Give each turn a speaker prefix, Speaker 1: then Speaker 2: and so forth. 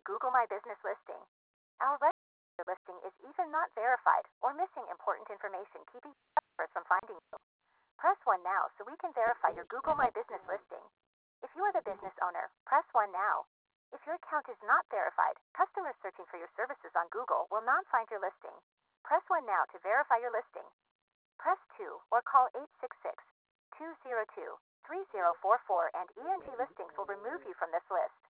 Speaker 1: Google My Business listing. Our registered listing is even not verified or missing important information, keeping customers from finding you. Press 1 now so we can verify your Google My Business listing. If you are the business owner, press 1 now. If your account is not verified, customers searching for your services on Google will not find your listing. Press 1 now to verify your listing. Press 2 or call 866-202-3044 and ENG Listings will remove you from this list.